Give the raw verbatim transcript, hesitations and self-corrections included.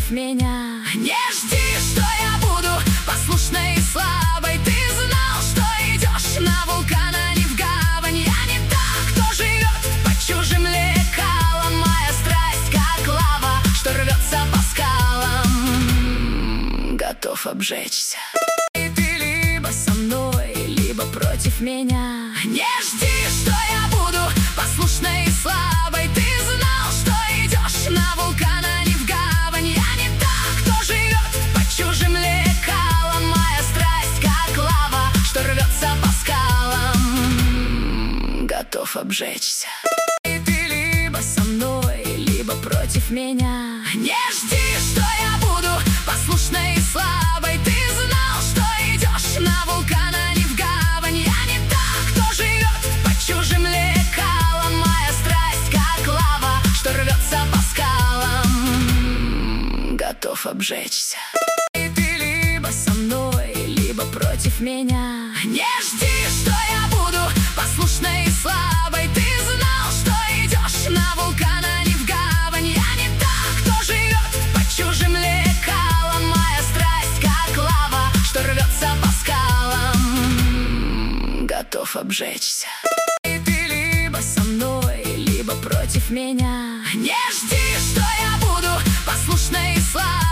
против меня. Не жди, что я буду послушной и слабой. Ты знал, что идешь на вулкан, а не в гавань. Я не та, кто живет под чужим лекалом. Моя страсть, как лава, что рвется по скалам, готов обжечься. И ты либо со мной, либо против меня. Не жди, что я буду послушной и слабой. Ты знал, что идешь на вулкан, а не в гавань. Я не та, кто живет под чужим лекалом. Моя страсть, как лава, что рвется по скалам, готов обжечься. И ты либо со мной, либо против меня. Не жди, что я буду послушной и слабой. Ты знал, что идешь на вулкан, а не в гавань. Я не та, кто живет под чужим лекалом. Моя страсть, как лава, что рвется по скалам, готов обжечься. И ты либо со мной, либо против меня. Не жди, что я буду послушной и слабой. Ты знал, что идешь на вулкан, а не в гавань. Я не та, кто живет под чужим лекалом. Моя страсть, как лава, что рвется по скалам, готов обжечься. И ты либо со мной, либо против меня. Не жди, что я буду послушной и слабой.